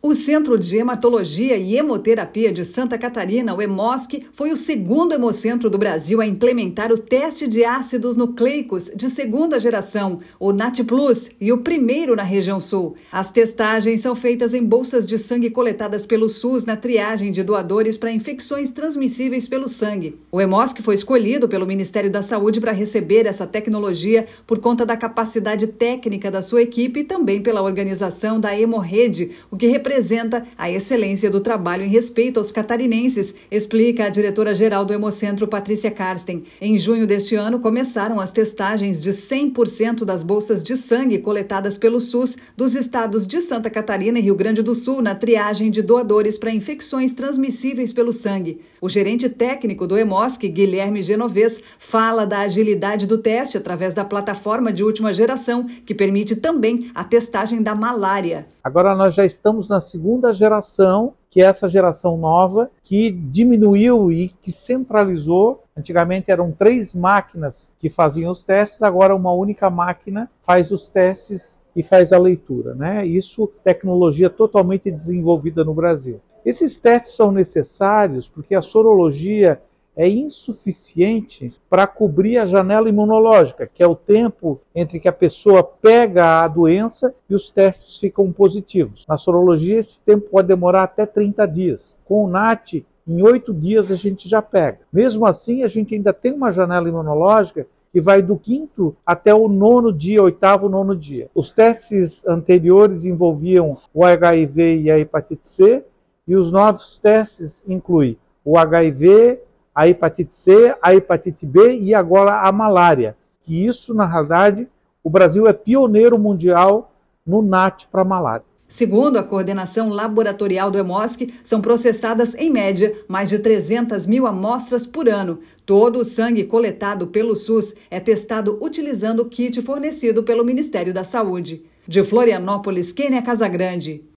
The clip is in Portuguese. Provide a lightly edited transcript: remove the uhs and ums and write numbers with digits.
O Centro de Hematologia e Hemoterapia de Santa Catarina, o HEMOSC, foi o segundo hemocentro do Brasil a implementar o teste de ácidos nucleicos de segunda geração, o NAT+, e o primeiro na região sul. As testagens são feitas em bolsas de sangue coletadas pelo SUS na triagem de doadores para infecções transmissíveis pelo sangue. O HEMOSC foi escolhido pelo Ministério da Saúde para receber essa tecnologia por conta da capacidade técnica da sua equipe e também pela organização da Hemorrede, o que representa a excelência do trabalho em respeito aos catarinenses, explica a diretora-geral do Hemocentro, Patrícia Karsten. Em junho deste ano, começaram as testagens de 100% das bolsas de sangue coletadas pelo SUS dos estados de Santa Catarina e Rio Grande do Sul na triagem de doadores para infecções transmissíveis pelo sangue. O gerente técnico do HEMOSC, Guilherme Genovez, fala da agilidade do teste através da plataforma de última geração, que permite também a testagem da malária. Agora nós já estamos na segunda geração, que é essa geração nova, que diminuiu e que centralizou. Antigamente eram 3 máquinas que faziam os testes, agora uma única máquina faz os testes e faz a leitura, né? Isso, tecnologia totalmente desenvolvida no Brasil. Esses testes são necessários porque a sorologia é insuficiente para cobrir a janela imunológica, que é o tempo entre que a pessoa pega a doença e os testes ficam positivos. Na sorologia, esse tempo pode demorar até 30 dias. Com o NAT, em 8 dias a gente já pega. Mesmo assim, a gente ainda tem uma janela imunológica que vai do 5º até o 9º dia, 8º, 9º dia. Os testes anteriores envolviam o HIV e a hepatite C, e os novos testes incluem o HIV, a hepatite C, a hepatite B e agora a malária. Que isso, na realidade, o Brasil é pioneiro mundial no NAT para malária. Segundo a coordenação laboratorial do HEMOSC, são processadas, em média, mais de 300 mil amostras por ano. Todo o sangue coletado pelo SUS é testado utilizando o kit fornecido pelo Ministério da Saúde. De Florianópolis, Kênia Casagrande.